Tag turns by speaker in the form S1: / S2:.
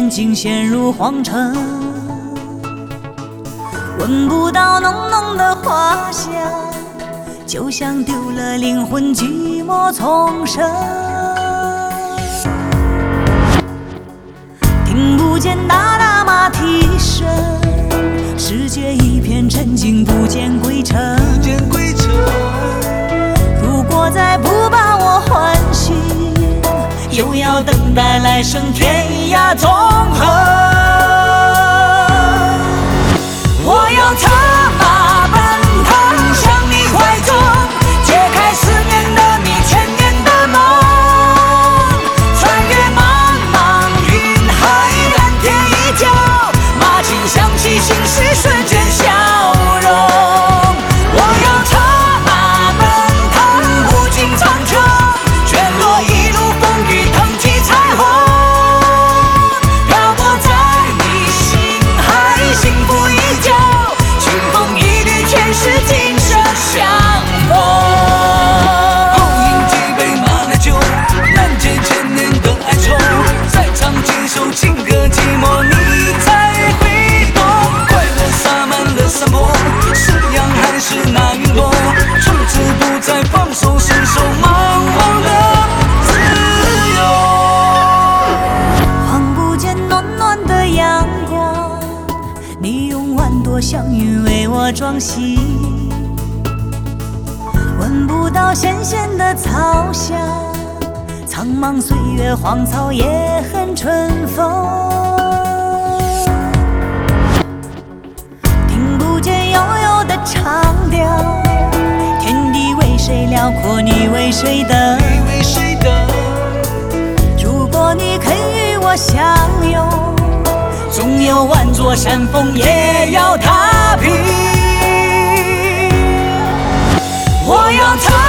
S1: 眼睛陷入黄尘，闻不到浓浓的花香，就像丢了灵魂，寂寞丛生。听不见哒哒马蹄声，世界一片沉静，不见归程。如果再不把我唤醒，又要等待来生天涯纵横。我要策马奔腾，向你怀中，解开思念的谜，千年的梦。穿越茫茫云海，蓝天依旧，马琴响起，心事瞬间消融。我要策马奔腾，无尽苍穹，卷落一路风雨，腾起彩虹，漂泊在你心海，幸福依旧，清风一缕，前世今生相逢。
S2: 共饮几杯马奶酒，难解千年的哀愁，再唱几首情歌，寂寞你才会懂。快乐洒满了山坡，是阳还是那云朵？从此不再放手，伸手茫茫的自由。
S1: 望不见暖暖的阳光，你用万朵祥云为我装饰。闻不到咸咸的草香，苍茫岁月，荒草也很春风。听不见悠悠的长调，天地为谁辽阔，你为谁等？如果你肯与我相拥，纵有万座山峰也要踏平。我要踏